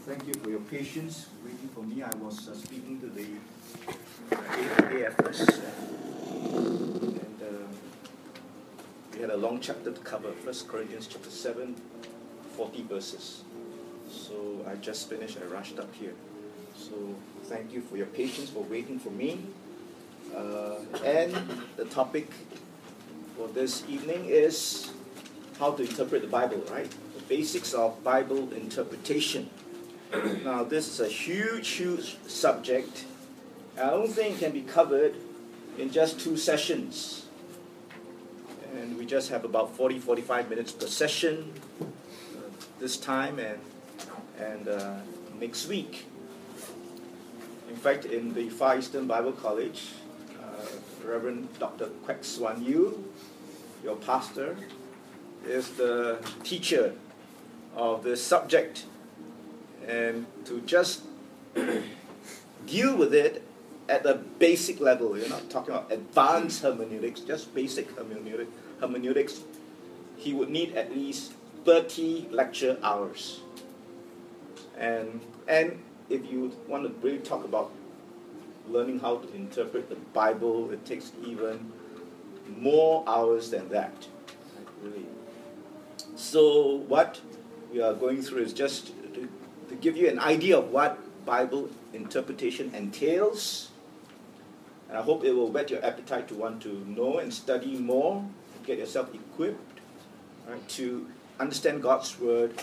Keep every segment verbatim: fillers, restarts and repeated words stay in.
thank you for your patience waiting for me. I was uh, speaking to the uh, A F S, and uh, we had a long chapter to cover, First Corinthians chapter seven, forty verses. So I just finished, I rushed up here. So thank you for your patience, for waiting for me. Uh, and the topic for this evening is how to interpret the Bible, right? The basics of Bible interpretation. Now, this is a huge, huge subject. I don't think it can be covered in just two sessions. And we just have about forty, forty-five minutes per session uh, this time and, and uh, next week. In fact, in the Far Eastern Bible College, uh, Reverend Doctor Kwek Swan Yu, your pastor, is the teacher of this subject. And to just deal with it at a basic level, you're not talking about advanced hermeneutics, just basic hermeneutic, hermeneutics, he would need at least thirty lecture hours. And, and if you want to really talk about learning how to interpret the Bible, it takes even more hours than that. Right, really. So what we are going through is just to, to give you an idea of what Bible interpretation entails. And I hope it will whet your appetite to want to know and study more, get yourself equipped, right, to understand God's Word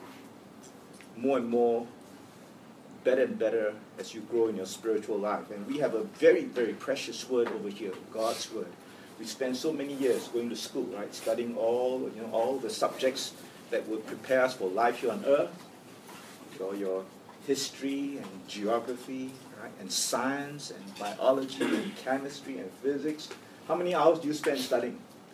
more and more, better and better as you grow in your spiritual life. And we have a very, very precious Word over here, God's Word. We spend so many years going to school, right, studying all, you know, all the subjects that would prepare us for life here on earth, so your history and geography, right, and science and biology and chemistry and physics. How many hours do you spend studying?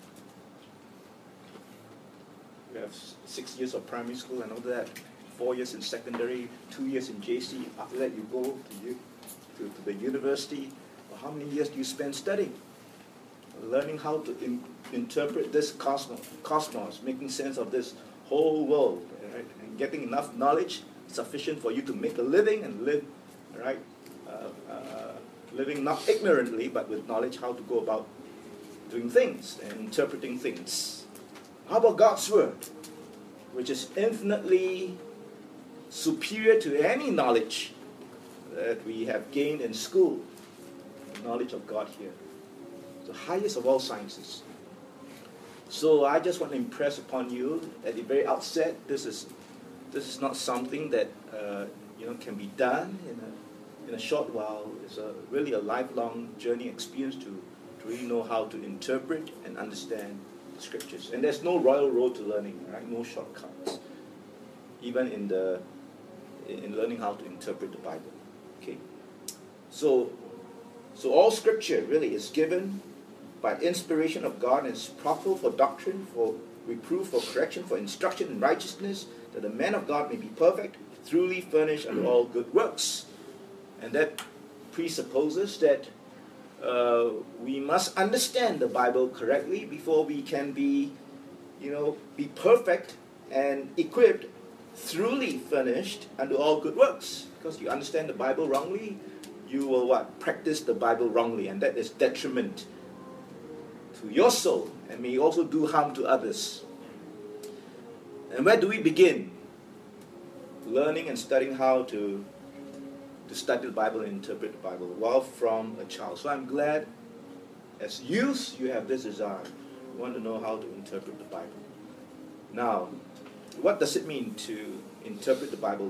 You have six years of primary school and all that, four years in secondary, two years in J C. After that, you go to, you, to, to the university. Well, how many years do you spend studying? Learning how to in, interpret this cosmos, cosmos, making sense of this whole world, right? And getting enough knowledge sufficient for you to make a living and live, right? Uh, uh, living not ignorantly, but with knowledge how to go about doing things and interpreting things. How about God's Word, which is infinitely superior to any knowledge that we have gained in school? The knowledge of God here, the highest of all sciences. So I just want to impress upon you at the very outset, this is this is not something that uh, you know can be done in a in a short while. It's a really a lifelong journey experience to, to really know how to interpret and understand the Scriptures. And there's no royal road to learning, right? No shortcuts, even in the in learning how to interpret the Bible. Okay, so so all Scripture really is given by inspiration of God and is proper for doctrine, for reproof, for correction, for instruction in righteousness, that the man of God may be perfect, truly furnished unto all good works. And that presupposes that uh, we must understand the Bible correctly before we can be, you know, be perfect and equipped, truly furnished unto all good works. Because you understand the Bible wrongly, you will what? Practice the Bible wrongly, and that is detriment to your soul, and may also do harm to others. And where do we begin? Learning and studying how to, to study the Bible and interpret the Bible. Well, from a child. So I'm glad, as youth, you have this desire. You want to know how to interpret the Bible. Now, what does it mean to interpret the Bible?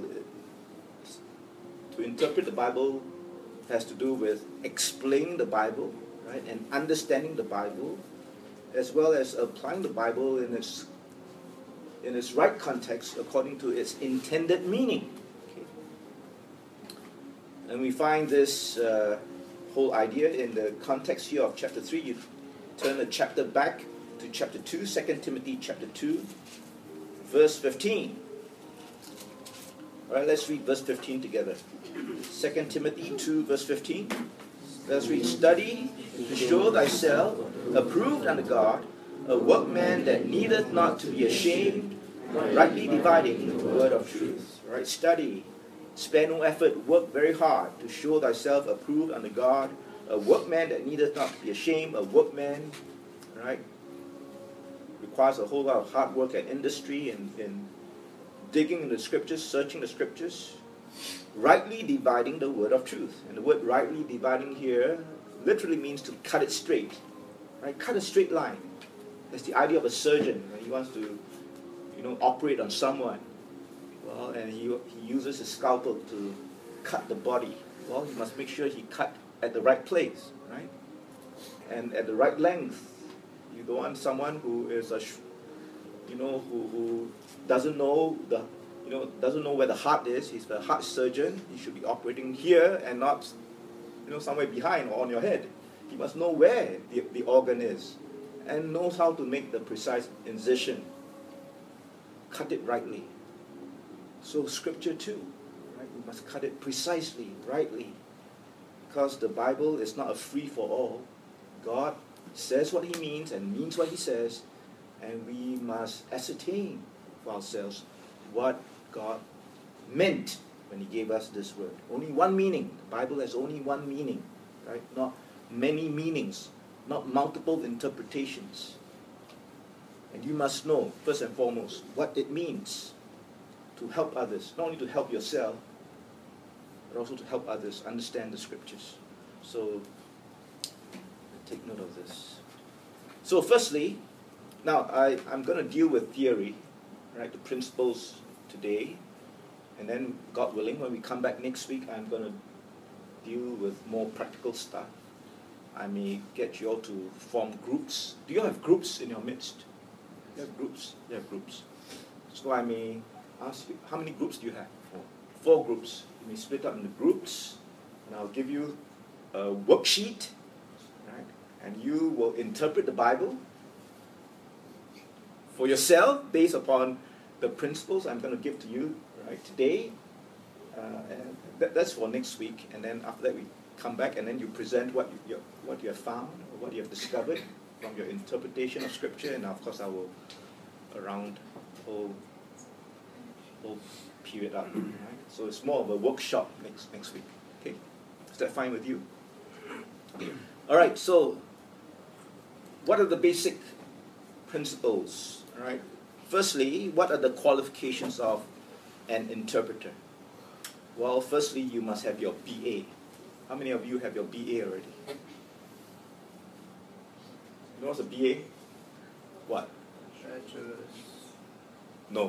To interpret the Bible has to do with explaining the Bible, right, and understanding the Bible, as well as applying the Bible in its in its right context according to its intended meaning. Okay. And we find this uh, whole idea in the context here of chapter three. You turn the chapter back to chapter two, Second Timothy chapter two, verse fifteen. All right, let's read verse fifteen together. Second Timothy two, verse fifteen. Let's read. Study to show thyself approved unto God, a workman that needeth not to be ashamed, rightly dividing the word of truth. Right? Study Spare no effort, work very hard to show thyself approved unto God, a workman that needeth not to be ashamed, a workman, right? Requires a whole lot of hard work and industry in, in digging in the scriptures, searching the scriptures, rightly dividing the word of truth. And the word rightly dividing here literally means to cut it straight, right? Cut a straight line. That's the idea of a surgeon when he wants to, you know, operate on someone. Well, and he, he uses his scalpel to cut the body. Well, he must make sure he cut at the right place, right? And at the right length. You don't want someone who is a, you know, who, who doesn't know the, you know, doesn't know where the heart is. He's the heart surgeon. He should be operating here and not, you know, somewhere behind or on your head. He must know where the, the organ is and knows how to make the precise incision. Cut it rightly. So scripture too, right? We must cut it precisely, rightly. Because the Bible is not a free-for-all. God says what he means and means what he says, and we must ascertain for ourselves what God meant when he gave us this word. Only one meaning. The Bible has only one meaning, right? Not many meanings, not multiple interpretations. And you must know, first and foremost, what it means to help others, not only to help yourself, but also to help others understand the scriptures. So, take note of this. So firstly, now I, I'm going to deal with theory, right, the principles today, and then, God willing, when we come back next week, I'm going to deal with more practical stuff. I may get you all to form groups. Do you have groups in your midst? You have groups. You have groups. So I may ask you, how many groups do you have? Four. Four groups. You may split up into groups, and I'll give you a worksheet, right? And you will interpret the Bible for yourself based upon the principles I'm going to give to you right today. Uh, and that, that's for next week. And then after that, we come back and then you present what you, your, what you have found or what you have discovered from your interpretation of Scripture. And of course, I will around the whole, whole period up. Right? So it's more of a workshop next next week. Okay, is that fine with you? All right. So, what are the basic principles? All right. Firstly, what are the qualifications of an interpreter? Well, firstly, you must have your B A. How many of you have your B A already? You know what's a B A? What? Bachelor's. No.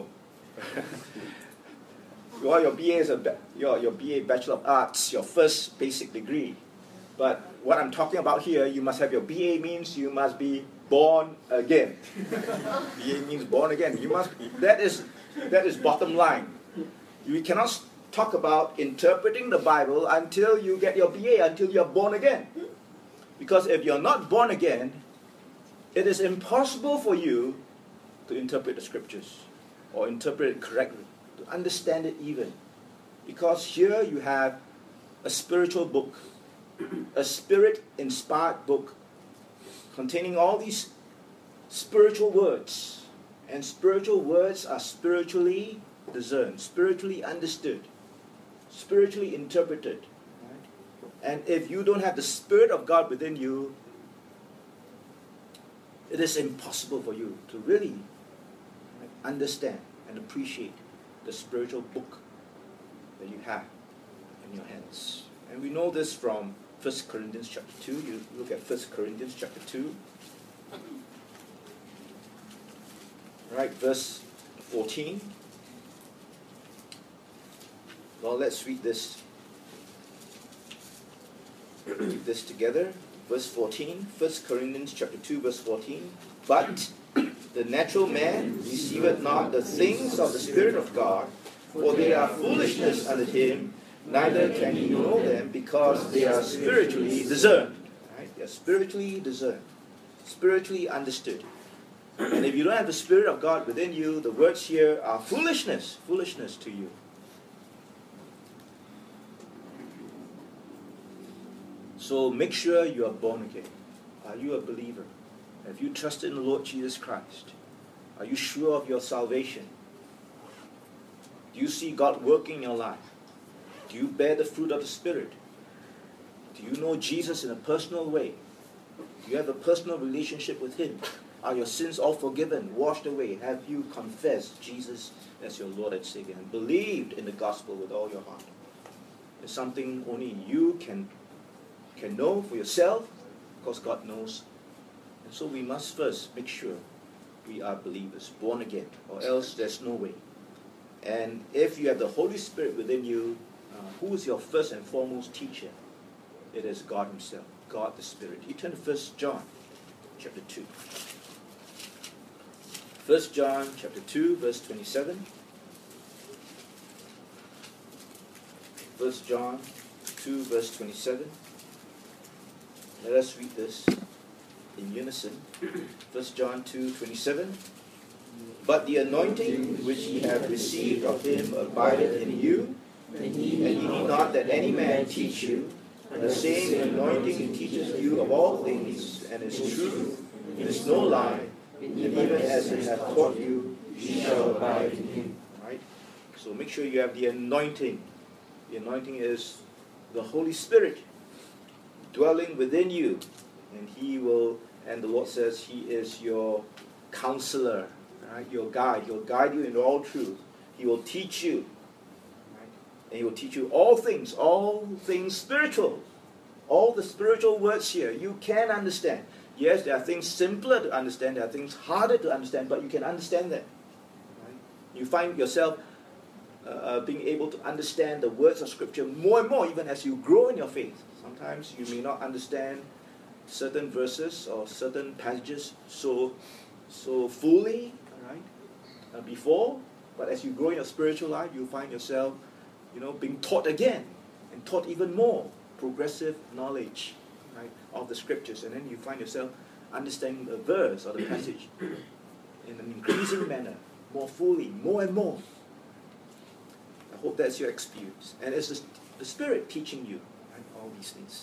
Well, your B A is a ba- your your B A Bachelor of Arts, your first basic degree. But what I'm talking about here, you must have your B A means you must be born again. B A means born again. You must. That is that is bottom line. You cannot talk about interpreting the Bible until you get your B A, until you're born again. Because if you're not born again, it is impossible for you to interpret the Scriptures or interpret it correctly, to understand it even. Because here you have a spiritual book, a spirit-inspired book containing all these spiritual words. And spiritual words are spiritually discerned, spiritually understood, spiritually interpreted. Right? And if you don't have the Spirit of God within you, it is impossible for you to really right, understand and appreciate the spiritual book that you have in your hands. And we know this from First Corinthians chapter two. You look at First Corinthians chapter two. Right, verse fourteen. Well, let's read this. Read this together. Verse fourteen. First Corinthians chapter two, verse fourteen. But the natural man receiveth not the things of the Spirit of God, for they are foolishness unto him, neither can he know them, because they are spiritually discerned. Right? They are spiritually discerned, spiritually understood. And if you don't have the Spirit of God within you, the words here are foolishness, foolishness to you. So make sure you are born again. Are you a believer? Have you trusted in the Lord Jesus Christ? Are you sure of your salvation? Do you see God working in your life? Do you bear the fruit of the Spirit? Do you know Jesus in a personal way? Do you have a personal relationship with Him? Are your sins all forgiven, washed away? Have you confessed Jesus as your Lord and Savior and believed in the gospel with all your heart? It's something only you can, can know for yourself, because God knows. And so we must first make sure we are believers, born again, or else there's no way. And if you have the Holy Spirit within you, uh, who is your first and foremost teacher? It is God Himself, God the Spirit. You turn to First John chapter two. First John chapter two, verse twenty-seven. First John two, verse twenty-seven. Let us read this in unison. First John two, twenty-seven. But the anointing which ye have received of Him abideth in you, and ye need not that any man teach you. The same anointing teaches you of all things, and is true, and is no lie. And even as it hath taught you, ye shall abide in Him. Right? So make sure you have the anointing. The anointing is the Holy Spirit dwelling within you, and He will. And the Lord says He is your counselor, right? Your guide. He'll guide you in all truth. He will teach you, right? And He will teach you all things, all things spiritual. All the spiritual words here you can understand. Yes, there are things simpler to understand, there are things harder to understand, but you can understand them. Right? You find yourself uh, being able to understand the words of Scripture more and more, even as you grow in your faith. Sometimes you may not understand certain verses or certain passages so so fully, right, uh, before, but as you grow in your spiritual life, you find yourself, you know, being taught again and taught even more progressive knowledge, right, of the Scriptures, and then you find yourself understanding the verse or the passage in an increasing manner, more fully, more and more. I hope that's your experience, and it's the, the Spirit teaching you, right, all these things.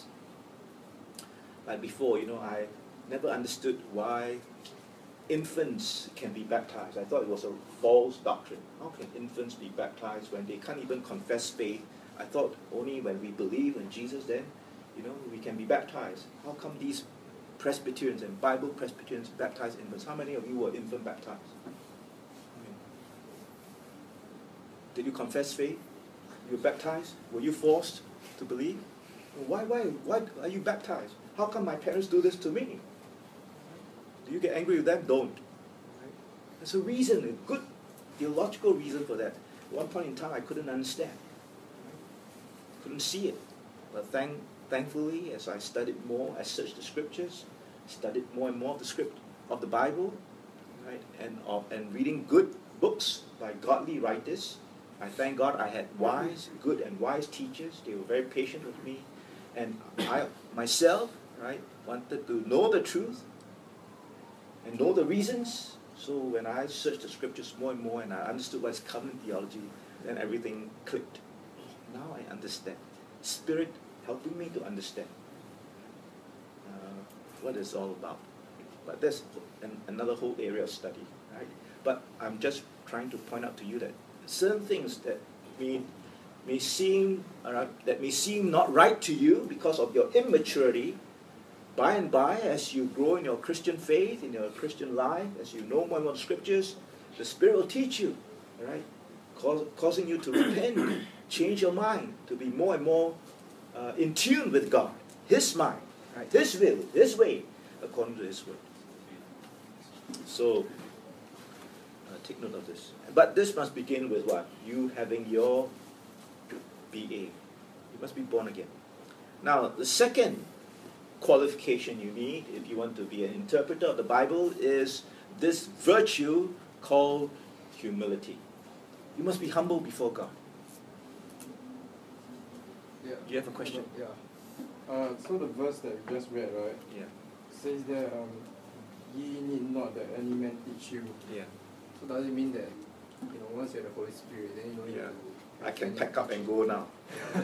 Like before, you know, I never understood why infants can be baptized. I thought it was a false doctrine. How can infants be baptized when they can't even confess faith? I thought only when we believe in Jesus, then, you know, we can be baptized. How come these Presbyterians and Bible Presbyterians baptize infants? How many of you were infant baptized? I mean, did you confess faith? You were baptized? Were you forced to believe? Why, why, why are you baptized? How come my parents do this to me? Do you get angry with them? Don't. There's a reason, a good theological reason for that. At one point in time, I couldn't understand. Couldn't see it. But thank, thankfully, as I studied more, I searched the Scriptures, studied more and more of the script of the Bible, right, and of, and reading good books by godly writers. I thank God I had wise, good and wise teachers. They were very patient with me, and I myself, right, wanted to know the truth and know the reasons. So when I searched the Scriptures more and more, and I understood what is covenant theology, then everything clicked. Now I understand. Spirit helping me to understand uh, what it's all about. But that's an, another whole area of study, right? But I'm just trying to point out to you that certain things that may, may seem uh, that may seem not right to you because of your immaturity, by and by, as you grow in your Christian faith, in your Christian life, as you know more and more Scriptures, the Spirit will teach you, all right, Cause, causing you to repent, change your mind, to be more and more uh, in tune with God, His mind, right, His will, His way, according to His word. So, uh, take note of this. But this must begin with what? You having your B A. You must be born again. Now, the second qualification you need if you want to be an interpreter of the Bible is this virtue called humility. You must be humble before God. Yeah. Do you have a question? Yeah. Uh, so the verse that you just read, right? Yeah. Says that um, ye need not that any man teach you. Yeah. So does it mean that, you know, once you have the Holy Spirit, then you don't need Yeah. to... I can pack up and go now.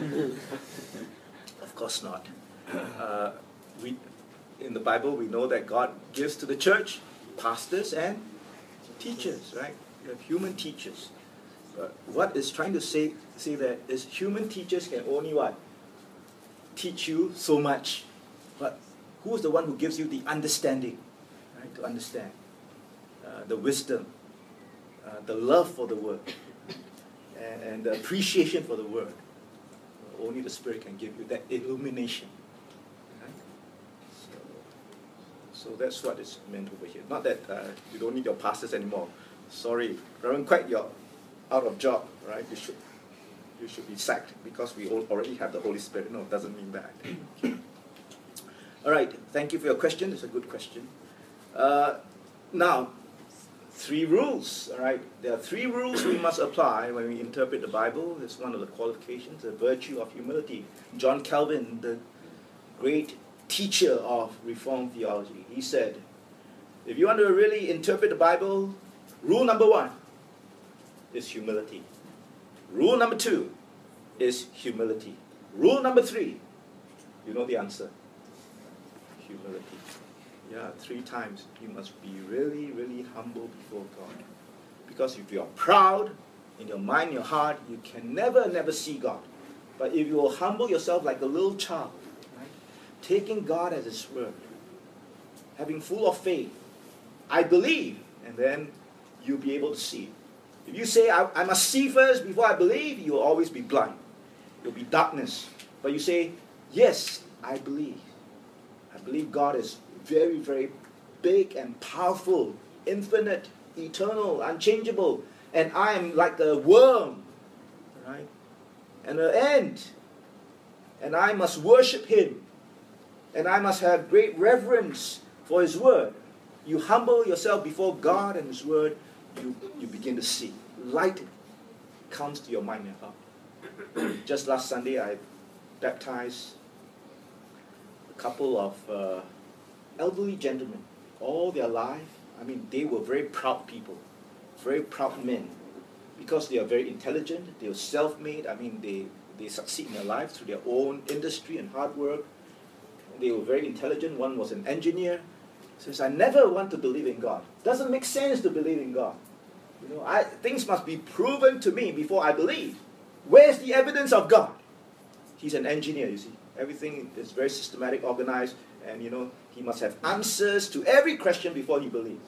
Of course not. Uh, we, in the Bible, we know that God gives to the church pastors and teachers, right? You have human teachers. But what is trying to say, say that is human teachers can only what? Teach you so much. But who is the one who gives you the understanding, right? To understand. Uh, the wisdom, uh, the love for the word, and, and the appreciation for the word. Only the Spirit can give you that illumination. Right? So, so that's what is meant over here. Not that uh, you don't need your pastors anymore. Sorry, Reverend Quite, you're out of job, right? You should, you should be sacked because we all already have the Holy Spirit. No, it doesn't mean that. Okay. All right, thank you for your question. It's a good question. Uh, now, three rules, all right? There are three rules we must apply when we interpret the Bible. It's one of the qualifications, the virtue of humility. John Calvin, the great teacher of Reformed theology, he said, if you want to really interpret the Bible, rule number one is humility. Rule number two is humility. Rule number three, you know the answer, humility. Yeah, three times. You must be really, really humble before God. Because if you are proud in your mind, your heart, you can never, never see God. But if you will humble yourself like a little child, right, taking God as His word, having full of faith, I believe, and then you'll be able to see. If you say, I, I must see first before I believe, you will always be blind. You'll be darkness. But you say, yes, I believe. I believe God is very, very big and powerful, infinite, eternal, unchangeable, and I am like a worm, right? And an ant, and I must worship Him, and I must have great reverence for His word. You humble yourself before God and His word, you, you begin to see. Light comes to your mind and heart. Just last Sunday, I baptized a couple of uh, elderly gentlemen. All their life, I mean, they were very proud people, very proud men, because they are very intelligent, they are self-made. I mean, they, they succeed in their life through their own industry and hard work. They were very intelligent. One was an engineer. Says, I never want to believe in God. Doesn't make sense to believe in God. You know, I, things must be proven to me before I believe. Where's the evidence of God? He's an engineer, you see. Everything is very systematic, organized, and you know, he must have answers to every question before he believes.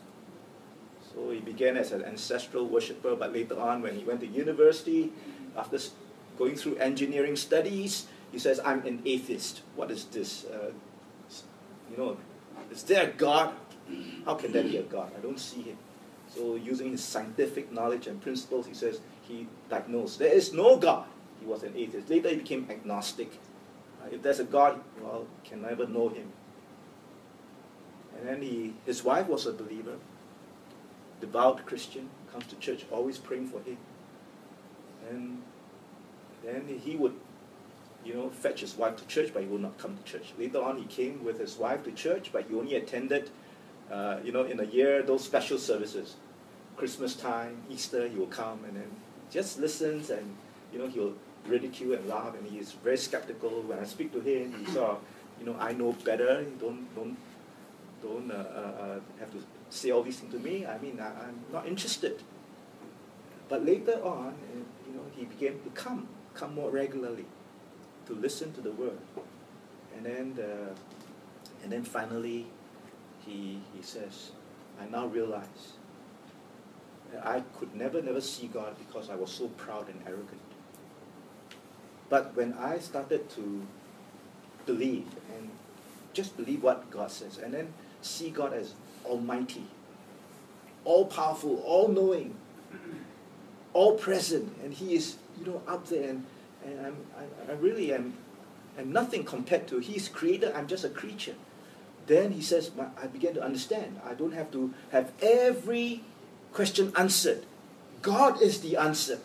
So he began as an ancestral worshipper, but later on when he went to university, after going through engineering studies, he says, I'm an atheist. What is this? Uh, you know, is there a God? How can there be a God? I don't see him. So using his scientific knowledge and principles, he says, he diagnosed, there is no God. He was an atheist. Later he became agnostic. Uh, if there's a God, well, can never know him. And then he, his wife was a believer, devout Christian, comes to church, always praying for him. And then he would, you know, fetch his wife to church, but he would not come to church. Later on, he came with his wife to church, but he only attended, uh, you know, in a year, those special services. Christmas time, Easter, he will come and then just listens and, you know, he'll ridicule and laugh, and he is very skeptical. When I speak to him, he sort of, you know, I know better. Don't don't don't uh, uh, have to say all these things to me. I mean, I, I'm not interested. But later on, uh, you know, he began to come, come more regularly, to listen to the word, and then uh, and then finally, he he says, I now realize that I could never never see God because I was so proud and arrogant. But when I started to believe, and just believe what God says, and then see God as almighty, all-powerful, all-knowing, all-present, and He is, you know, up there, and, and I'm, I, I really am, am nothing compared to, He's creator, I'm just a creature. Then He says, I began to understand. I don't have to have every question answered. God is the answer.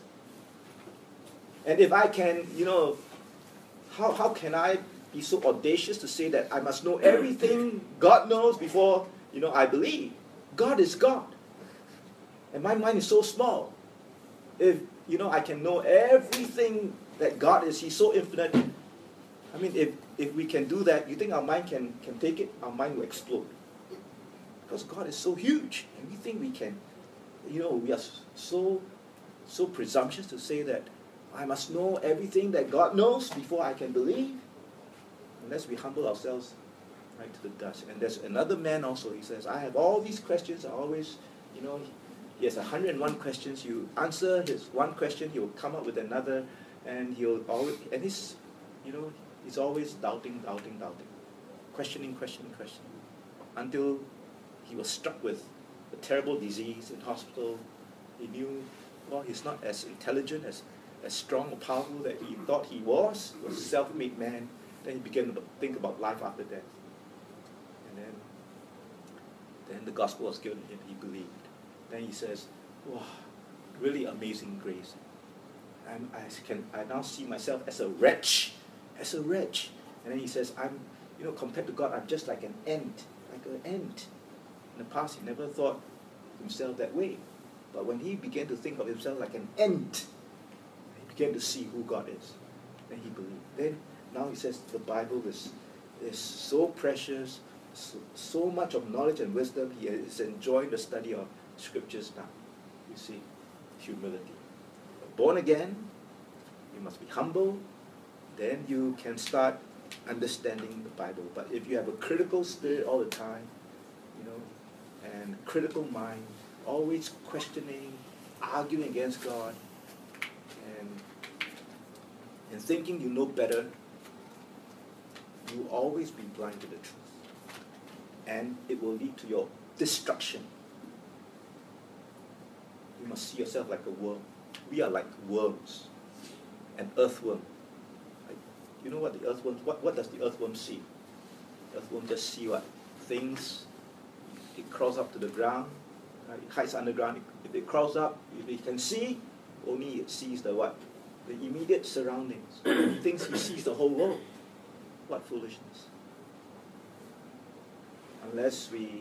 And if I can, you know, how, how can I be so audacious to say that I must know everything God knows before, you know, I believe? God is God. And my mind is so small. If, you know, I can know everything that God is, He's so infinite. I mean, if, if we can do that, you think our mind can, can take it? Our mind will explode. Because God is so huge. And we think we can, you know, we are so so presumptuous to say that I must know everything that God knows before I can believe. Unless we humble ourselves right to the dust. And there's another man also, he says, I have all these questions, I always, you know, he has one hundred and one questions. You answer his one question, he will come up with another, and he'll always, and he's, you know, he's always doubting, doubting, doubting, questioning, questioning, questioning, until he was struck with a terrible disease in hospital. He knew, well, he's not as intelligent, as, as strong or powerful that he thought he was. He was a self-made man. Then he began to think about life after death. And then, then the gospel was given to him. He believed. Then he says, wow, really amazing grace. I'm, I, can, I now see myself as a wretch, as a wretch. And then he says, I'm, you know, compared to God, I'm just like an ant, like an ant. In the past, he never thought himself that way. But when he began to think of himself like an ant, he began to see who God is. Then he believed. Then, now he says the Bible is, is so precious, so, so much of knowledge and wisdom. He is enjoying the study of scriptures now. You see, humility. Born again, you must be humble. Then you can start understanding the Bible. But if you have a critical spirit all the time, you know, and critical mind, always questioning, arguing against God, and, and thinking you know better, you will always be blind to the truth. And it will lead to your destruction. You must see yourself like a worm. We are like worms, an earthworm. Like, you know what the earthworm, what, what does the earthworm see? The earthworm just see what? Things. It crawls up to the ground, right? It hides underground. If it crawls up, if it can see, only it sees the what? The immediate surroundings. It thinks he sees the whole world. What foolishness. Unless we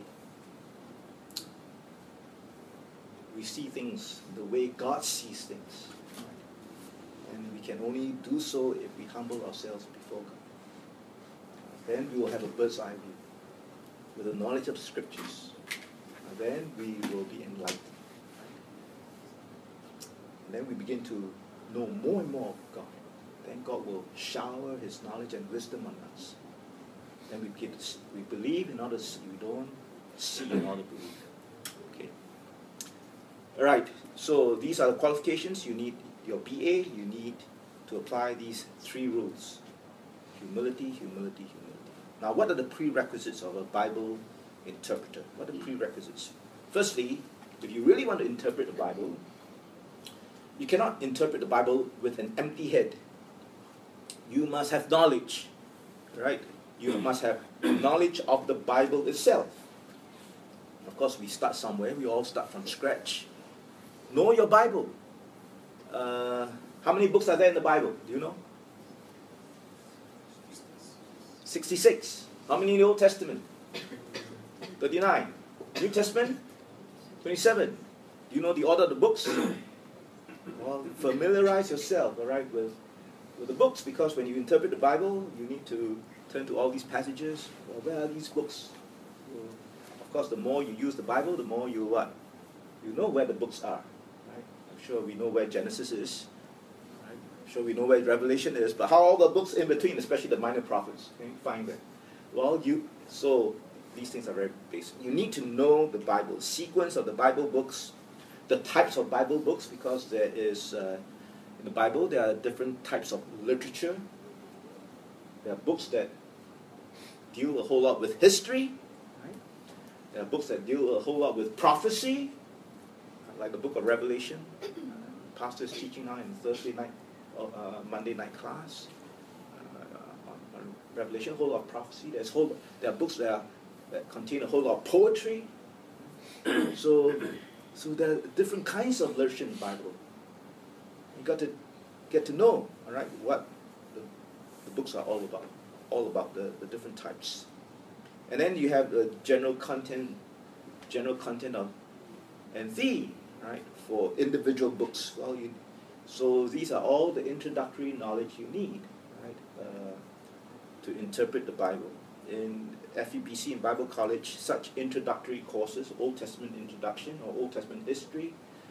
we see things the way God sees things. And we can only do so if we humble ourselves before God. Then we will have a bird's eye view with the knowledge of scriptures. And then we will be enlightened. And then we begin to know more and more of God. Then God will shower his knowledge and wisdom on us. Then we begin to see, we believe in order to see. We don't see in order to believe. Okay. All right. So these are the qualifications. You need your B A. You need to apply these three rules: humility, humility, humility. Now, what are the prerequisites of a Bible interpreter? What are the prerequisites? Firstly, if you really want to interpret the Bible, you cannot interpret the Bible with an empty head. You must have knowledge, right? You must have knowledge of the Bible itself. Of course, we start somewhere. We all start from scratch. Know your Bible. Uh, how many books are there in the Bible? Do you know? sixty-six. How many in the Old Testament? thirty-nine. New Testament? twenty-seven. Do you know the order of the books? Well, familiarize yourself, all right, with with the books, because when you interpret the Bible, you need to turn to all these passages. Well, where are these books? Well, of course, the more you use the Bible, the more you what? You know where the books are. Right? I'm sure we know where Genesis is. Right? I'm sure we know where Revelation is. But how are all the books in between, especially the minor prophets? Can you find them? Well, you so these things are very basic. You need to know the Bible, sequence of the Bible books, the types of Bible books, because there is. Uh, In the Bible, there are different types of literature. There are books that deal a whole lot with history. Right? There are books that deal a whole lot with prophecy, like the book of Revelation. Uh, pastor's teaching now in Thursday night, uh, Monday night class uh, on, on Revelation, a whole lot of prophecy. There's whole, there are books that, are, that contain a whole lot of poetry. so, so there are different kinds of literature in the Bible. You got to get to know, all right, what the, the books are all about, all about the, the different types. And then you have the general content, general content of, and theme, right, for individual books. Well, you, so these are all the introductory knowledge you need, right, uh, to interpret the Bible. In F E B C and Bible College, such introductory courses, Old Testament introduction or Old Testament history,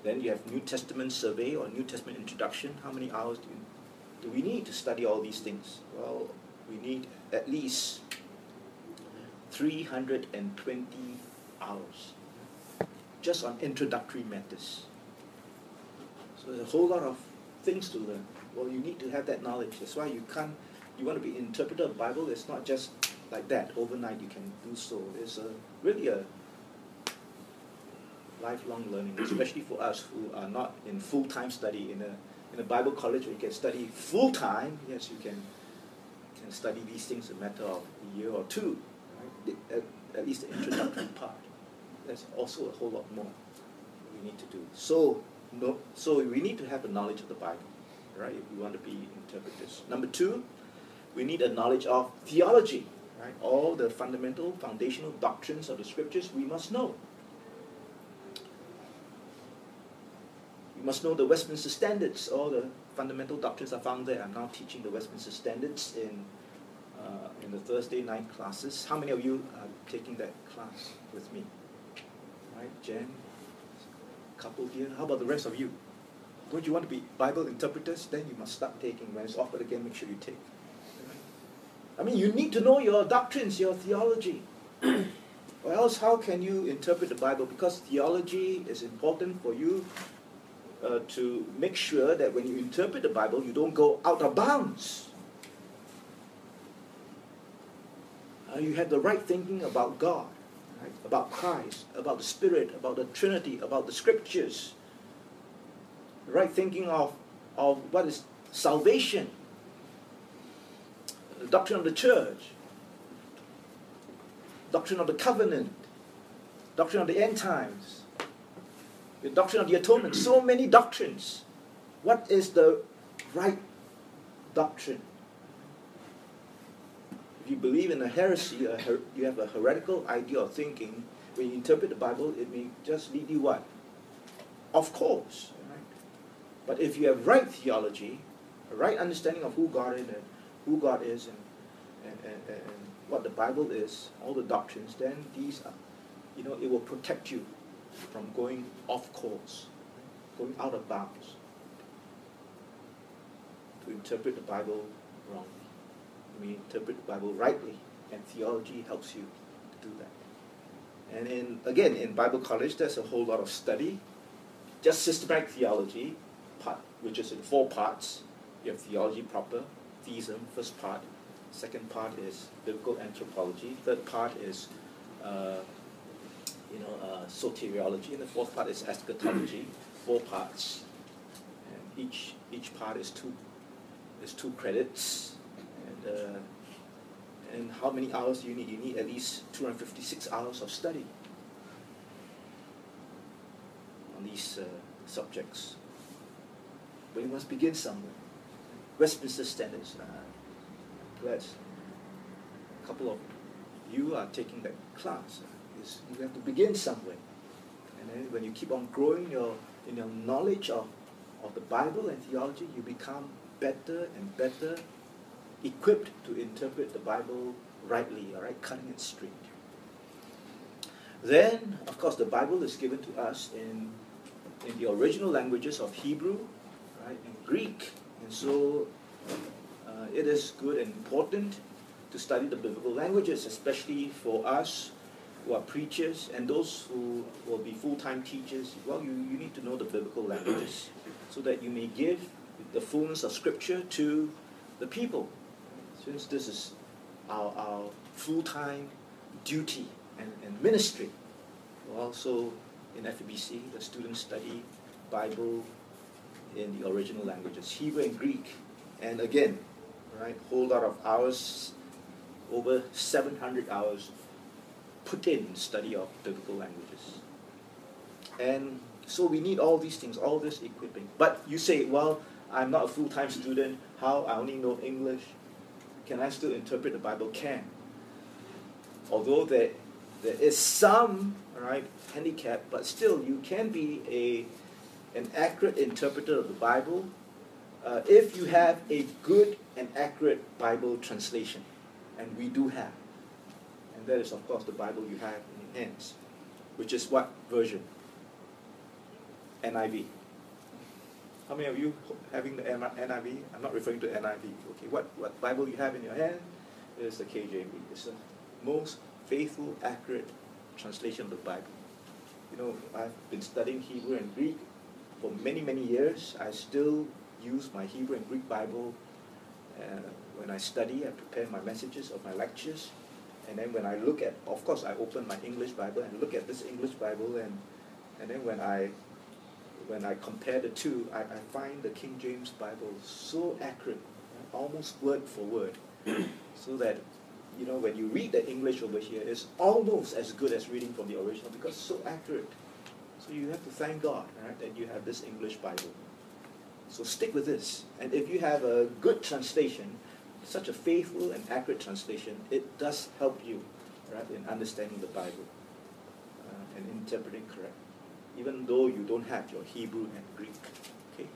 Then you have New Testament survey or New Testament introduction. How many hours do, you, do we need to study all these things? Well, we need at least three hundred twenty hours just on introductory matters. So there's a whole lot of things to learn. Well, you need to have that knowledge. That's why you can't, you want to be an interpreter of the Bible, it's not just like that. Overnight you can do so. It's a, really a lifelong learning, especially for us who are not in full-time study. In a, in a Bible college where you can study full-time, yes, you can, can study these things in a matter of a year or two. Right? At, at least the introductory part. There's also a whole lot more we need to do. So, no, so we need to have a knowledge of the Bible, right, if we want to be interpreters. Number two, we need a knowledge of theology, right? All the fundamental, foundational doctrines of the Scriptures we must know. We must know the Westminster Standards. All the fundamental doctrines are found there. I'm now teaching the Westminster Standards in uh, in the Thursday night classes. How many of you are taking that class with me? Right, Jen, couple here. How about the rest of you? Don't you want to be Bible interpreters? Then you must start taking. When it's offered again, make sure you take. I mean, you need to know your doctrines, your theology. Or else how can you interpret the Bible? Because theology is important for you uh, to make sure that when you interpret the Bible, you don't go out of bounds. Uh, you have the right thinking about God. Right? About Christ, about the Spirit, about the Trinity, about the Scriptures. Right thinking of, of what is salvation, the doctrine of the church, doctrine of the covenant, doctrine of the end times, the doctrine of the atonement. So many doctrines. What is the right doctrine? If you believe in a heresy, a her- you have a heretical idea of thinking, when you interpret the Bible, it may just lead you what? Of course. Right? But if you have right theology, a right understanding of who God is and who God is and, and, and, and what the Bible is, all the doctrines, then these are, you know, it will protect you from going off course, going out of bounds, to interpret the Bible wrongly. We interpret the Bible rightly, and theology helps you to do that. And in, again, in Bible college, there's a whole lot of study. Just systematic theology, part, which is in four parts. You have theology proper, theism, first part. Second part is biblical anthropology. Third part is, uh, you know, uh, soteriology, and the fourth part is eschatology. Four parts, and each each part is two is two credits. And, uh, and how many hours do you need? You need at least two hundred fifty-six hours of study on these uh, subjects. But you must begin somewhere. Westminster Standards. Uh, glad a couple of you are taking that class. Uh, is you have to begin somewhere. And then when you keep on growing your in your knowledge of, of the Bible and theology, you become better and better equipped to interpret the Bible rightly, all right, cutting it straight. Then, of course, the Bible is given to us in in the original languages of Hebrew, right, and Greek, and so uh, it is good and important to study the biblical languages, especially for us who are preachers and those who will be full-time teachers. Well, you, you need to know the biblical languages so that you may give the fullness of Scripture to the people. Since this is our, our full-time duty and, and ministry. Also in F E B C, the students study Bible in the original languages, Hebrew and Greek. And again, right, whole lot of hours, over seven hundred hours put in study of biblical languages. And so we need all these things, all this equipping. But you say, well, I'm not a full-time student. How? I only know English. Can I still interpret the Bible? Can. Although there, there is some, right, handicap, but still you can be a an accurate interpreter of the Bible uh, if you have a good and accurate Bible translation. And we do have. And that is, of course, the Bible you have in your hands. Which is what version? N I V? How many of you having the N I V? I'm not referring to N I V. Okay, what, what Bible you have in your hand is the K J V. It's the most faithful, accurate translation of the Bible. You know, I've been studying Hebrew and Greek for many, many years. I still use my Hebrew and Greek Bible uh, when I study. I prepare my messages of my lectures. And then when I look at, of course, I open my English Bible and look at this English Bible, and and then when I when I compare the two, I, I find the King James Bible so accurate, almost word for word, so that, you know, when you read the English over here, it's almost as good as reading from the original because it's so accurate. So you have to thank God, right, that you have this English Bible. So stick with this. And if you have a good translation, such a faithful and accurate translation, it does help you, right, in understanding the Bible uh, and interpreting correct, even though you don't have your Hebrew and Greek. Okay.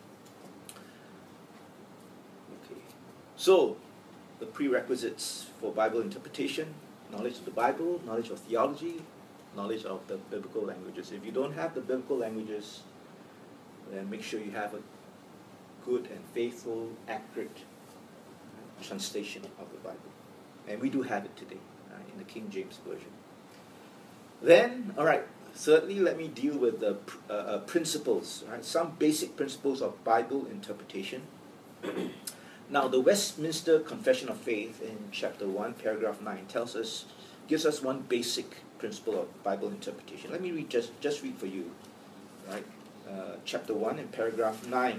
Okay. So, the prerequisites for Bible interpretation: knowledge of the Bible, knowledge of theology, knowledge of the biblical languages. If you don't have the biblical languages, then make sure you have a good and faithful, accurate translation of the Bible. And we do have it today uh, in the King James Version. Then, all right, thirdly, let me deal with the uh, uh, principles, right? Some basic principles of Bible interpretation. Now, the Westminster Confession of Faith in chapter one, paragraph nine, tells us, gives us one basic principle of Bible interpretation. Let me read, just, just read for you, right? Uh, chapter one in paragraph nine.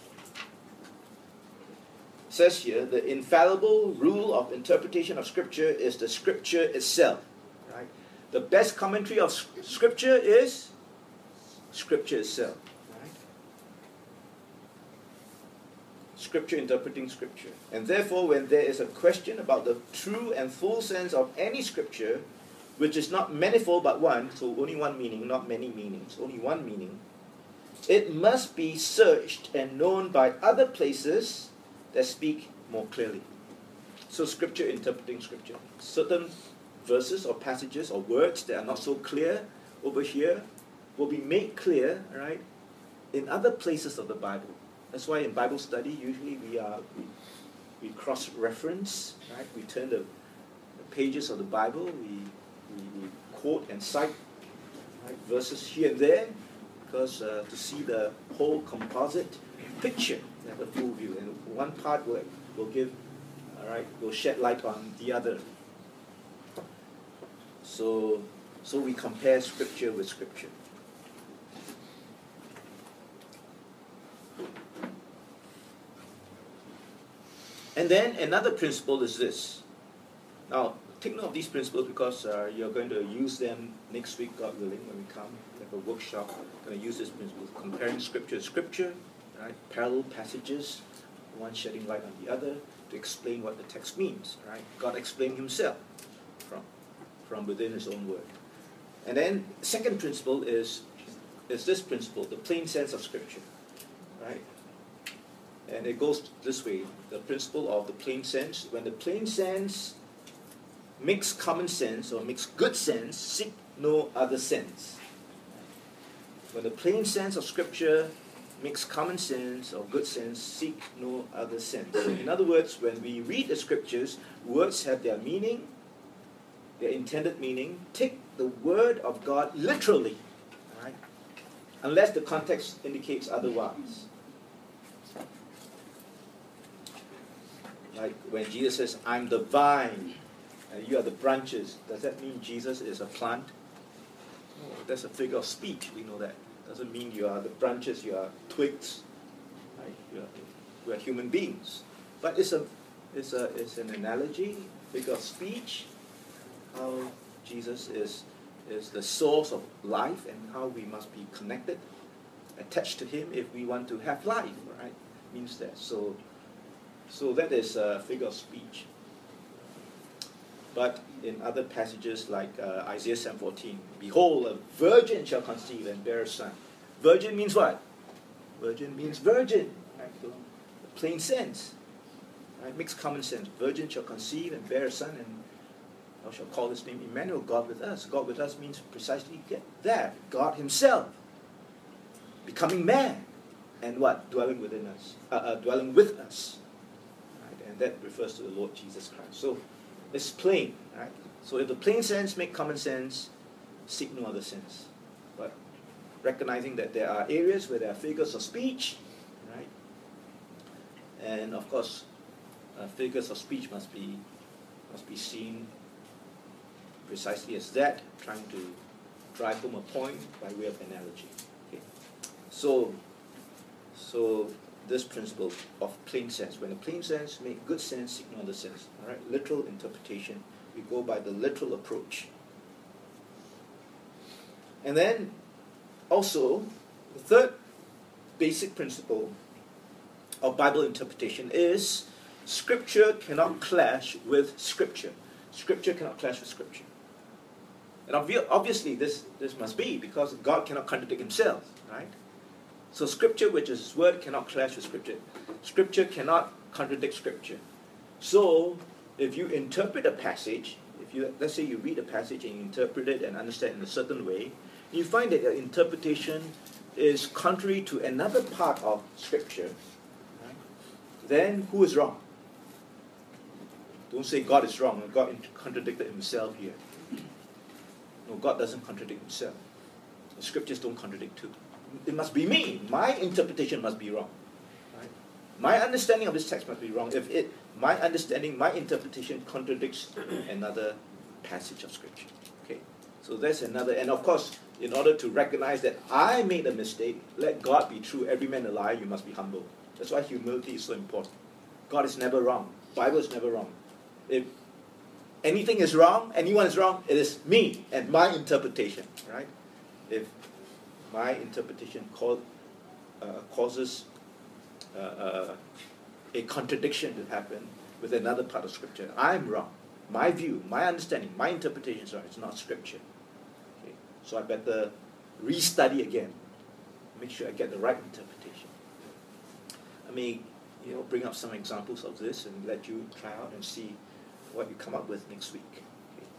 Says here, the infallible rule of interpretation of Scripture is the Scripture itself. Right? The best commentary of Scripture is Scripture itself. Right? Scripture interpreting Scripture. And therefore, when there is a question about the true and full sense of any Scripture, which is not manifold but one, so only one meaning, not many meanings, only one meaning, it must be searched and known by other places that speak more clearly. So Scripture interpreting Scripture. Certain verses or passages or words that are not so clear over here will be made clear, right, in other places of the Bible. That's why in Bible study, usually we are we, we cross-reference, right? We turn the, the pages of the Bible, we, we, we quote and cite, right, verses here and there, because uh, to see the whole composite picture, have a full view, and one part will, will give, all right, will shed light on the other. So, so we compare Scripture with Scripture. And then another principle is this. Now, take note of these principles because uh, you're going to use them next week, God willing, when we come. We have a workshop. We're going to use this principle, comparing Scripture to Scripture. Right? Parallel passages, one shedding light on the other to explain what the text means. Right? God explained himself from, from within his own word. And then second principle is, is this principle, the plain sense of Scripture. Right? And it goes this way, the principle of the plain sense. When the plain sense makes common sense or makes good sense, seek no other sense. When the plain sense of Scripture makes common sense or good sense, seek no other sense. In other words, when we read the Scriptures, words have their meaning, their intended meaning. Take the Word of God literally, right? Unless the context indicates otherwise. Like when Jesus says, I'm the vine, and you are the branches. Does that mean Jesus is a plant? No, that's a figure of speech, we know that. Doesn't mean you are the branches, you are twigs, right? You are, you are human beings. But it's a, it's a, it's an analogy, figure of speech, how Jesus is, is the source of life and how we must be connected, attached to Him if we want to have life, right? Means that. So, so that is a figure of speech. But in other passages like uh, Isaiah seven fourteen, behold, a virgin shall conceive and bear a son. Virgin means what? Virgin means virgin. Right? So, plain sense. Right? Makes common sense. Virgin shall conceive and bear a son, and thou shalt call his name Emmanuel, God with us. God with us means precisely that, God Himself. becoming man, and what? Dwelling within us, uh, uh, dwelling with us. Right? And that refers to the Lord Jesus Christ. So it's plain, right? So if the plain sense make common sense, seek no other sense. But recognizing that there are areas where there are figures of speech, right? And of course, uh, figures of speech must be must be seen precisely as that, trying to drive home a point by way of analogy. Okay. So, so this principle of plain sense. When a plain sense make good sense, seek no other sense. All right, literal interpretation. We go by the literal approach. And then, also, the third basic principle of Bible interpretation is Scripture cannot clash with Scripture. Scripture cannot clash with Scripture. And obvi- obviously this, this must be because God cannot contradict himself, right? So Scripture, which is His Word, cannot clash with Scripture. Scripture cannot contradict Scripture. So if you interpret a passage, if you let's say you read a passage and you interpret it and understand it in a certain way, you find that your interpretation is contrary to another part of Scripture, right? Then who is wrong? Don't say God is wrong, God contradicted himself here. No, God doesn't contradict himself. The Scriptures don't contradict too. It must be me. My interpretation must be wrong. Right? My understanding of this text must be wrong if it, my understanding, my interpretation contradicts another passage of Scripture. Okay, so that's another. And of course, in order to recognize that I made a mistake, let God be true, every man a liar, you must be humble. That's why humility is so important. God is never wrong. Bible is never wrong. If anything is wrong, anyone is wrong, it is me and my interpretation, right? If my interpretation cause, uh, causes uh, uh, a contradiction to happen with another part of Scripture, I'm wrong. My view, my understanding, my interpretation is wrong. It's not Scripture. Okay? So I better restudy again. Make sure I get the right interpretation. I may, you know, bring up some examples of this and let you try out and see what you come up with next week. Okay.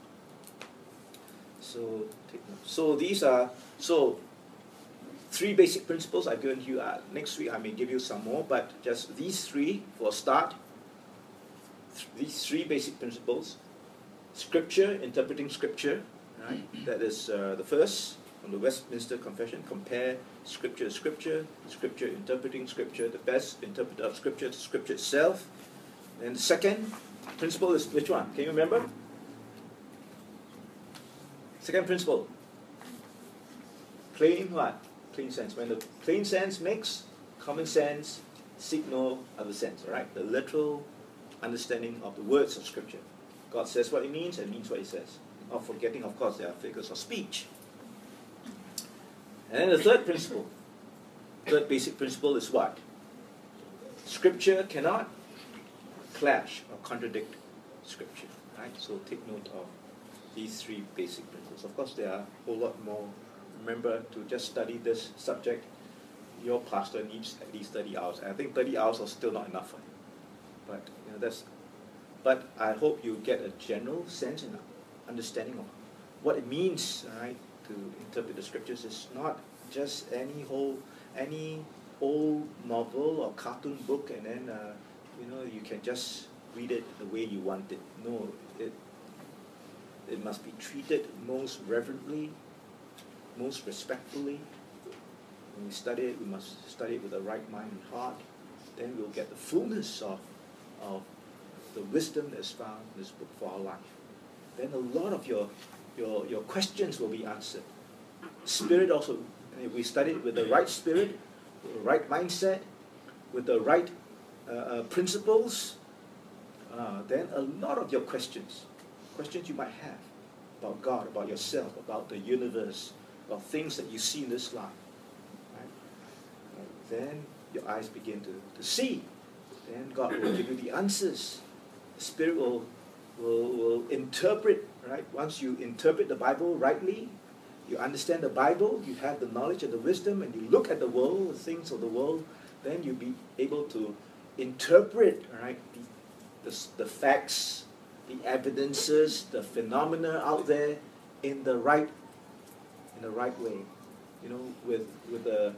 So take note. So these are so three basic principles I've given you. Uh, next week I may give you some more, but just these three for a start. Th- these three basic principles: Scripture, interpreting Scripture, right? That is uh, the first from the Westminster Confession. Compare Scripture to Scripture. Scripture interpreting Scripture. The best interpreter of Scripture to Scripture itself. And the second principle is which one? Can you remember? Second principle. Plain what? Plain sense. When the plain sense makes common sense, seek no other sense. Alright? The literal understanding of the words of Scripture. God says what He means and means what He says. Not forgetting, of course, there are figures of speech. And then the third principle, third basic principle is what? Scripture cannot clash or contradict Scripture, right? So take note of these three basic principles. Of course, there are a whole lot more. Remember to just study this subject. Your pastor needs at least thirty hours. And I think thirty hours are still not enough for him. But you know that's. But I hope you get a general sense and understanding of what it means, right, to interpret the Scriptures. It's not just any whole, any old novel or cartoon book, and then. Uh, You know, you can just read it the way you want it. No, it it must be treated most reverently, most respectfully. When we study it, we must study it with the right mind and heart. Then we'll get the fullness of, of the wisdom that's found in this book for our life. Then a lot of your your your questions will be answered. Spirit also, if we study it with the right spirit, with the right mindset, with the right Uh, uh, principles, uh, then a lot of your questions, questions you might have about God, about yourself, about the universe, about things that you see in this life, right? Uh, then your eyes begin to, to see. Then God will give you the answers. The Spirit will, will, will interpret, right? Once you interpret the Bible rightly, you understand the Bible, you have the knowledge and the wisdom, and you look at the world, the things of the world, then you'll be able to interpret, right, the, the, the facts, the evidences, the phenomena out there in the right, in the right way, you know, with with the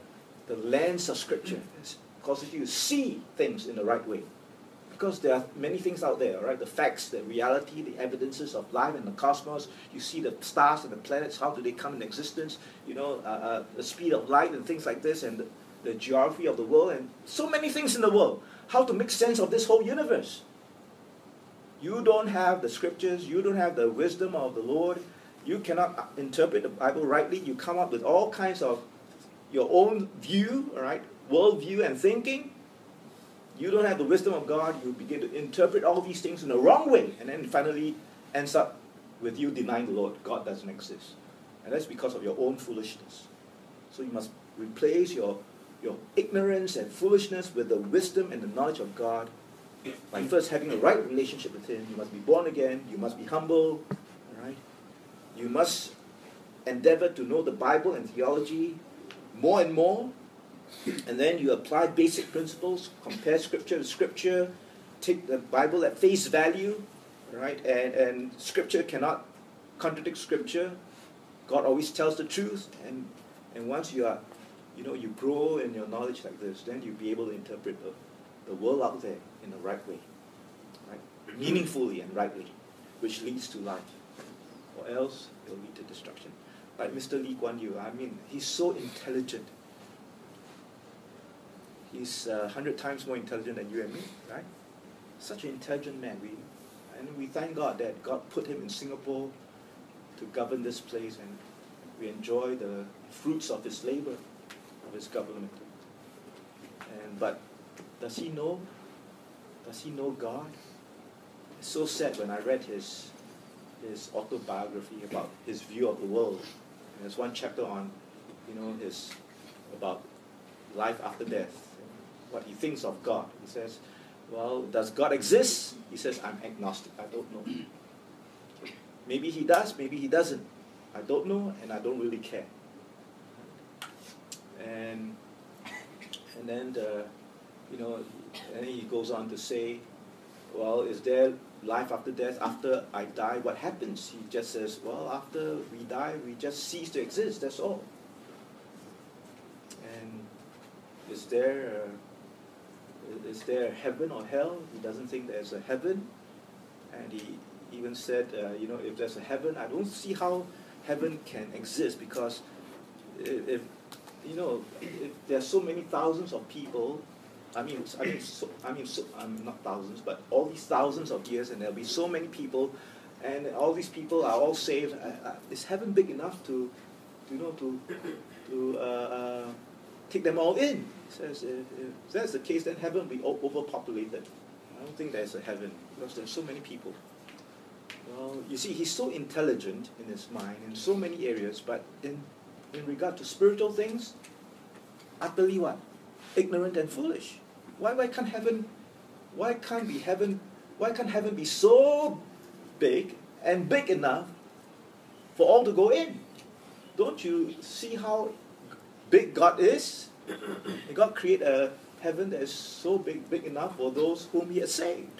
the lens of Scripture. It causes you to see things in the right way. Because there are many things out there, right? The facts, the reality, the evidences of life in the cosmos. You see the stars and the planets, how do they come into existence? You know, uh, uh, the speed of light and things like this, and the, the geography of the world, and so many things in the world. How to make sense of this whole universe. You don't have the Scriptures, you don't have the wisdom of the Lord, you cannot interpret the Bible rightly, you come up with all kinds of your own view, all right, worldview and thinking. You don't have the wisdom of God, you begin to interpret all these things in the wrong way, and then finally ends up with you denying the Lord. God doesn't exist. And that's because of your own foolishness. So you must replace your, your ignorance and foolishness with the wisdom and the knowledge of God by first having a right relationship with Him. You must be born again, you must be humble, all right? You must endeavor to know the Bible and theology more and more. And then you apply basic principles, compare Scripture with Scripture, take the Bible at face value, right? And, and Scripture cannot contradict Scripture. God always tells the truth. And, and once you are, you know, you grow in your knowledge like this, then you'll be able to interpret the, the world out there in the right way, right? Meaningfully and rightly, which leads to life. Or else it'll lead to destruction. Like Mister Lee Kuan Yew, I mean, he's so intelligent. He's a uh, hundred times more intelligent than you and me, right? Such an intelligent man. We, and we thank God that God put him in Singapore to govern this place, and we enjoy the fruits of his labor, of his government. And but does he know? Does he know God? It's so sad when I read his his autobiography about his view of the world. And there's one chapter on, you know, his about life after death. What he thinks of God. He says, well, does God exist? He says, I'm agnostic. I don't know. Maybe he does, maybe he doesn't. I don't know, and I don't really care. And and then, the, you know, and then he goes on to say, well, is there life after death? After I die, what happens? He just says, well, after we die, we just cease to exist. That's all. And is there... Uh, Is there heaven or hell? He doesn't think there's a heaven. And he even said, uh, you know, if there's a heaven, I don't see how heaven can exist, because if, if you know, if there's so many thousands of people, I mean, I mean, so, I mean, so, um, not thousands, but all these thousands of years, and there'll be so many people, and all these people are all saved. Uh, uh, is heaven big enough to, you know, to, to uh, uh, take them all in? Says if, if that's the case, then heaven will be overpopulated. I don't think there's a heaven because there's so many people. Well, you see, he's so intelligent in his mind in so many areas, but in in regard to spiritual things, utterly what? Ignorant and foolish. Why why can't heaven? Why can't be heaven? Why can't heaven be so big and big enough for all to go in? Don't you see how big God is? And God created a heaven that is so big, big enough for those whom He has saved.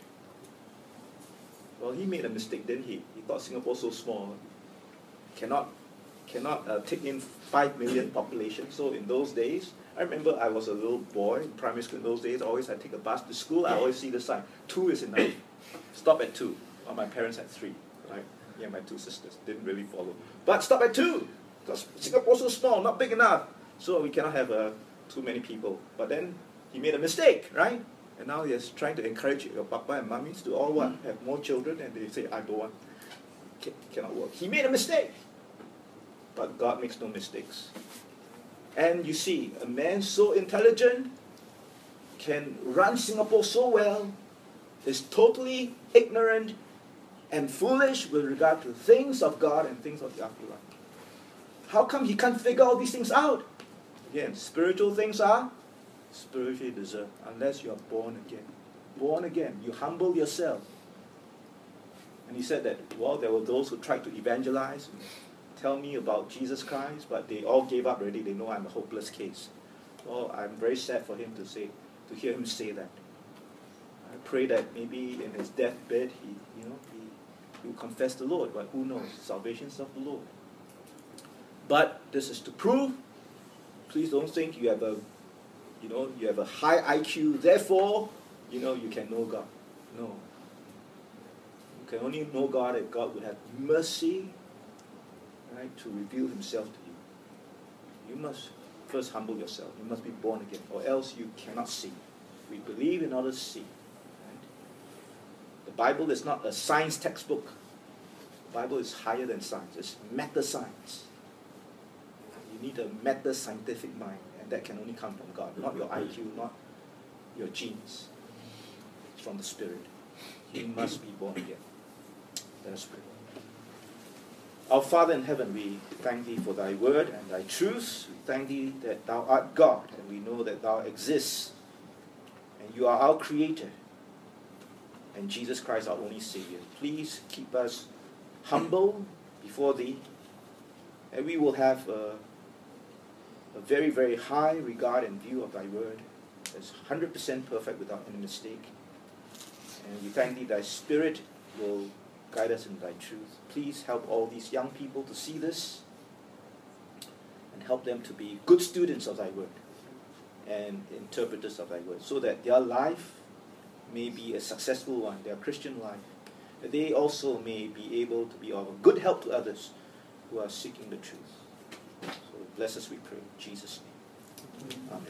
Well, He made a mistake, didn't He? He thought Singapore so small, cannot, cannot uh, take in five million population. So in those days, I remember I was a little boy in primary school in those days. Always I take a bus to school. I always see the sign: two is enough. Stop at two. Well, my parents had three, right? Me and my two sisters didn't really follow. But stop at two, because Singapore's so small, not big enough. So we cannot have a too many people. But then he made a mistake, right? And now he's trying to encourage your papa and mummies to all what? Have more children, and they say, I don't want. Can, cannot work. He made a mistake. But God makes no mistakes. And you see, a man so intelligent can run Singapore so well, is totally ignorant and foolish with regard to things of God and things of the afterlife. How come he can't figure all these things out? Again, spiritual things are spiritually deserved unless you are born again. Born again, you humble yourself. And he said that, well, there were those who tried to evangelize and tell me about Jesus Christ, but they all gave up already. They know I'm a hopeless case. Well, I'm very sad for him to say, to hear him say that. I pray that maybe in his deathbed, he, you know, he, he will confess the Lord. But who knows? Salvation is of the Lord. But this is to prove. Please don't think you have a you know, you have a high I Q, therefore, you know, you can know God. No. You can only know God if God would have mercy, right, to reveal himself to you. You must first humble yourself. You must be born again, or else you cannot see. We believe in order to see. Right? The Bible is not a science textbook. The Bible is higher than science. It's meta-science. You need a meta-scientific mind, and that can only come from God, not your I Q, not your genes. It's from the Spirit. You must be born again. Let us pray. Our Father in heaven, we thank thee for thy word and thy truths. We thank thee that thou art God, and we know that thou exists, and you are our creator, and Jesus Christ our only Savior. Please keep us humble before thee, and we will have a, a very, very high regard and view of thy word. It's one hundred percent perfect without any mistake. And we thank thee thy Spirit will guide us in thy truth. Please help all these young people to see this and help them to be good students of thy word and interpreters of thy word, so that their life may be a successful one, their Christian life, that they also may be able to be of good help to others who are seeking the truth. So bless us, we pray, in Jesus' name. Amen.